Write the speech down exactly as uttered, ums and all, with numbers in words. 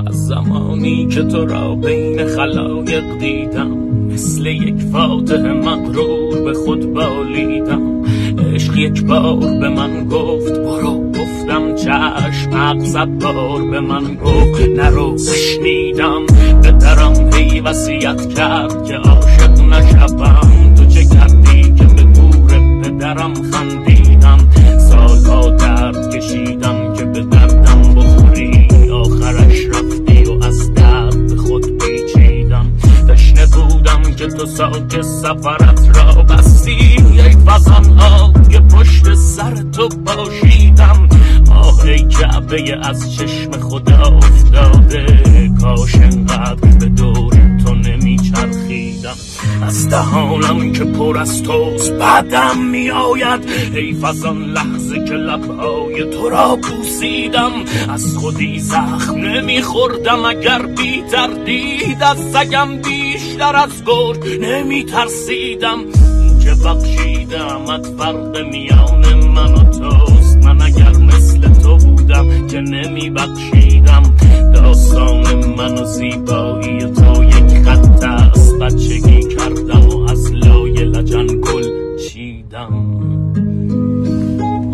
از زمانی که تو را بین خلایق دیدم، مثل یک فاتح مغرور به خود بالیدم. عشق یک بار به من گفت برو، گفتم چشم. حق صد بار به من گفت نرو، نشنیدم. به درم هی وصیت کرد که عاشق نشوم. تو چه کردی که به گور پدرم خندیدم؟ سالها درد کشیدم که به دردم بخوری، آخرش رفتی و از درد به خود پیچیدم. تشنه بودم که تو ساک سفرت را بستی، ای فغان آب که پشت سر تو باشیدم. آه ای کعبه از چشم خدا افتاده، کاش انقدر به دور تو نمی چرخیدم. از دهانم که پر از توست بعدم می آید، حیف از آن لحظه که لبهای تو را بوسیدم. از خودی زخم نمی خوردم اگر بی تردید، از سگم بیشتر از گرگ نمی ترسیدم. که بخشیدم از فرق میان من و توست، من اگر مثل